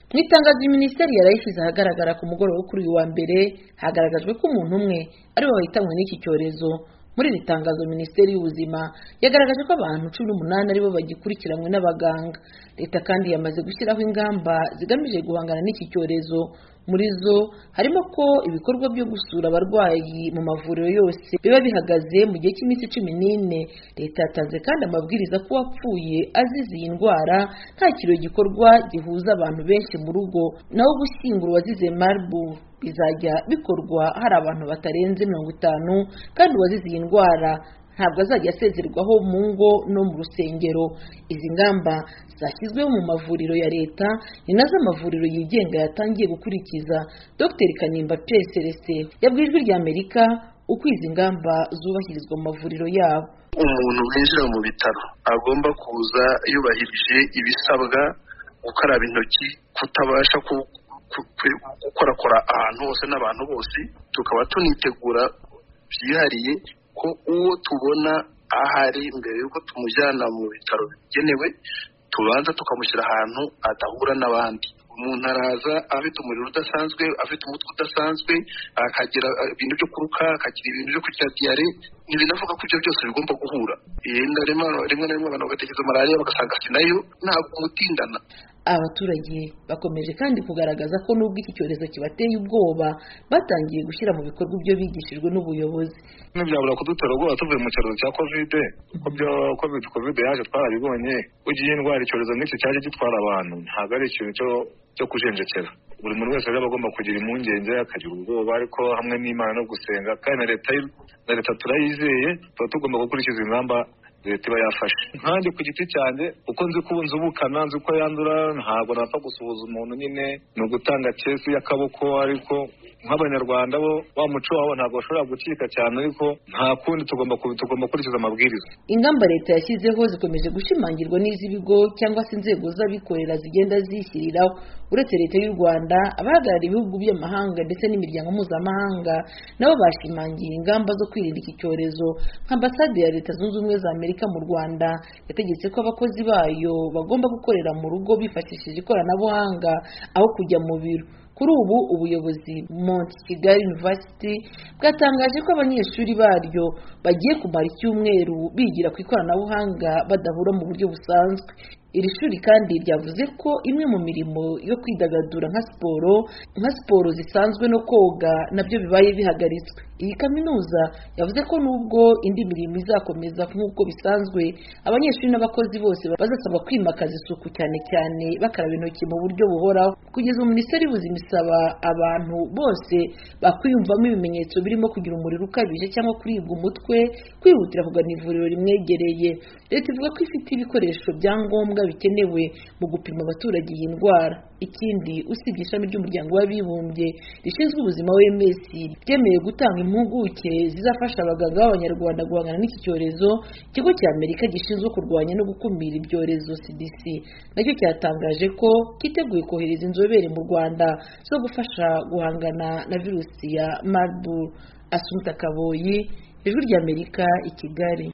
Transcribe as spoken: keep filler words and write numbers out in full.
Mu itangazo minisiteri yarayishyize ahagaragara ku mugoroba kuri uyu wa mbere hagaragajwe ko umuntu umwe ari we wahitanwe n'iki cyorezo. Muri iri tangazo minisiteri y'ubuzima yagaragaje ko abantu cumi n'umunani aribo bagikurikiranwe n'abaganga. Leta kandi yamaze gushyiraho ingamba zigamije guhangana n'iki cyorezo. Muri zo harimo ko ibikorwa byo gusura abarwayi mu mavuriro yose biba bihagaze mu gihe cy'iminsi cumi n'ine. Leta yatanze kandi amabwiriza ko uwapfuye azize iyi ndwara nta kirori gikorwa gihuza abantu benshi mu rugo, naho gushyingura uwazize Marburg bizajya bikorwa hari abantu batarenze mirongo itanu, kandi uwazize iyi ndwara ntabwo azajya asezerwaho mu ngo no mu rusengero. Izi ngamba zashyizweho mu mavuriro ya leta ni nazo amavuriro yigenga yatangiye gukurikiza. Dr Kanimba Celestin yabwiye Ijwi ry'Amerika uko izi ngamba zubahirizwa mu mavuriro yabo. Umuntu winjira mu bitaro agomba kuza yubahirije ibisabwa, gukaraba intoki, kutabasha gukorakora ahantu hose n'abantu bose. Tukaba tunitegura byihariye ko uwo tubona ahari mbere yuko tumujyana mu bitaro bigenewe tubanza tukamushyira ahantu adahura n'abandi. Umuntu araza afite umuriro udasanzwe, afite umutwe udasanzwe, akagira ibintu byo kuruka, akagira ibintu byo kugira diyare, ntibinavuga ko ibyo byose bigomba guhura. Yenda rimwe rimwe na rimwe abantu bagatekereza malariya bagasanga ati nayo ntabwo umutindana. Abaturage bakomeje kandi kugaragaza ko nubwo iki cyorezo kibateye ubwoba batangiye gushyira mu bikorwa ibyo bigishijwe n'ubuyobozi. Ntibyabura kudutera ubwoba tuvuye mu cyorezo cya covid ko byo covid covid yaje twarabibonye. Ugiye indwara icyorezo n'iki cyaje gitwara abantu ntabwo ari ikintu cyo cyo kujenjekera. Buri muntu wese rero agomba kugira impungenge, akagira ubwoba, ariko hamwe n'Imana no gusenga, kandi na leta na leta turayizeye, tuba tugomba gukurikiza ingamba leta iba yafashe. Nkandi ku giti cyanjye uko nzi ko nzubukana, nzi ko yandura, ntabwo napfa gusuhuza umuntu. Nyine ni ugutanga kesi y'akaboko, ariko nk'abanyarwanda bo wa muco wabo ntabwo bashobora gucika cyane, ariko nta kundi tugomba tugomba gukurikiza amabwiriza. Ingamba leta yashyizeho zikomeje gushimangirwa n'iz'ibigo cyangwa se inzego z'abikorera zigenda zishyiriraho. Uretse leta y'u Rwanda, abahagarariye ibihugu by'amahanga ndetse n'imiryango mpuzamahanga nabo bashimangiye ingamba zo kwirinda iki cyorezo. Nk'ambasade ya Leta Zunze Ubumwe za Amerika mu Rwanda yategetse ko abakozi bayo bagomba gukorera mu rugo bifashishije ikoranabuhanga aho kujya mu biro. Kuri ubu ubuyobozi Mount Kigali University bwatangaje ko abanyeshuri baryo bagiye kumara icyumweru bigira ku ikoranabuhanga badahura mu buryo busanzwe. Iri shuri kandi ryavuze ko imwe mu mirimo yo kwidagadura nka siporo nka siporo zisanzwe no koga nabyo bibaye bihagaritswe. Iyi kaminuza yavuze ko nubwo indi mirimo izakomeza nk'uko bisanzwe, abanyeshuri n'abakozi bose bazasabwa kwimakaza isuku, cyane cyane bakaraba intoki mu buryo buhoraho. Kugeza ubu Minisiteri y'Ubuzima isaba abantu bose bakwiyumvamo ibimenyetso birimo kugira umuriro ukabije cyangwa kuribwa umutwe kwihutira kugana ivuriro rimwegereye. Leta ivuga ko ifite ibikoresho bya ngombwa bikenewe mu gupima abaturage iyi ndwara. Ikindi, usibye ishami ry'umuryango w'abibumbye rishinzwe ubuzima O M S ryemeye gutanga impuguke zizafasha abaganga b'abanyarwanda guhangana n'iki cyorezo, ikigo cya Amerika gishinzwe kurwanya no gukumira ibyorezo C D C nacyo cyatangaje ko kiteguye kohereza inzobere mu Rwanda zo gufasha guhangana na virusi ya Marburg. Asumta Kaboyi, Ijwi ry'Amerika, i Kigali.